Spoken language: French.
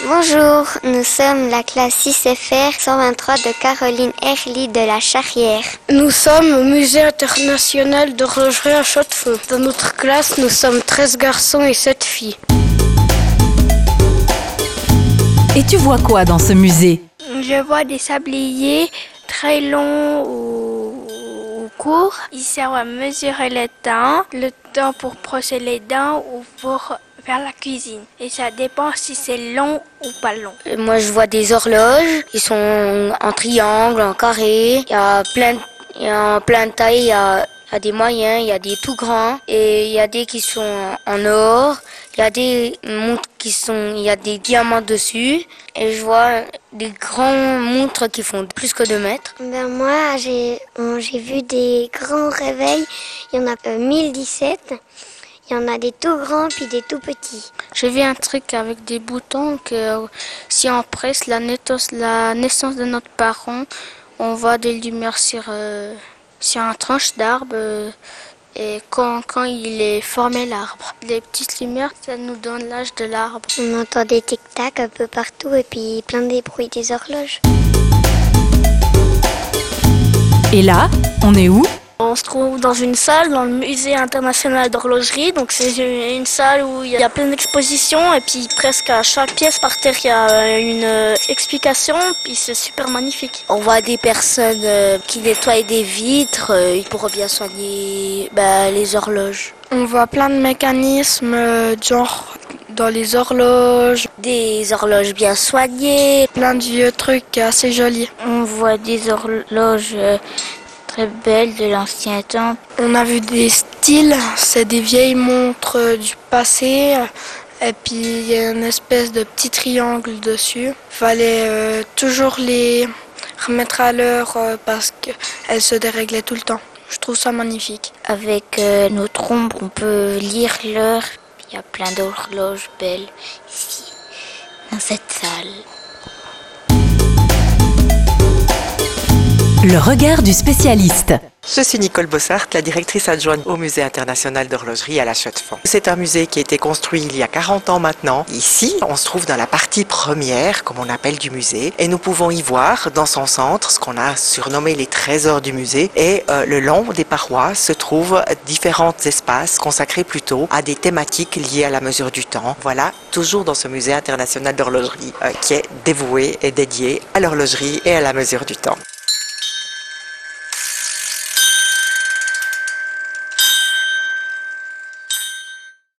Bonjour, nous sommes la classe 6FR 123 de Caroline Herly de la Charrière. Nous sommes au Musée international d'horlogerie à Chaux-de-Fonds. Dans notre classe, nous sommes 13 garçons et 7 filles. Et tu vois quoi dans ce musée? Je vois des sabliers très longs ou courts. Ils servent à mesurer le temps pour brosser les dents ou pour faire la cuisine. Et ça dépend si c'est long ou pas long. Moi je vois des horloges, ils sont en triangle, en carré, il y a plein de tailles, il y a des moyens, il y a des tout grands et il y a des qui sont en or, il y a des montres il y a des diamants dessus et je vois des grands montres qui font plus que 2 mètres. Moi j'ai vu des grands réveils, il y en a 1017. Il y en a des tout grands puis des tout petits. J'ai vu un truc avec des boutons que si on presse la naissance de notre parent, on voit des lumières sur un tranche d'arbre et quand il est formé l'arbre. Les petites lumières, ça nous donne l'âge de l'arbre. On entend des tic-tac un peu partout et puis plein des bruits des horloges. Et là, on est où? On se trouve dans une salle, dans le musée international d'horlogerie. Donc c'est une salle où il y a plein d'expositions et puis presque à chaque pièce par terre il y a une explication. Puis c'est super magnifique. On voit des personnes qui nettoient des vitres pour bien soigner les horloges. On voit plein de mécanismes, genre dans les horloges. Des horloges bien soignées. Plein de vieux trucs assez jolis. On voit des horloges très belle de l'ancien temps. On a vu des styles, c'est des vieilles montres du passé et puis il y a une espèce de petit triangle dessus. Fallait toujours les remettre à l'heure parce qu'elles se déréglaient tout le temps. Je trouve ça magnifique. Avec notre ombre, on peut lire l'heure. Il y a plein d'horloges belles ici, dans cette salle. Le regard du spécialiste. Je suis Nicole Bossart, la directrice adjointe au Musée international d'horlogerie à La Chaux-de-Fonds. C'est un musée qui a été construit il y a 40 ans maintenant. Ici, on se trouve dans la partie première, comme on appelle, du musée. Et nous pouvons y voir, dans son centre, ce qu'on a surnommé les trésors du musée. Et le long des parois se trouvent différents espaces consacrés plutôt à des thématiques liées à la mesure du temps. Voilà, toujours dans ce musée international d'horlogerie qui est dévoué et dédié à l'horlogerie et à la mesure du temps.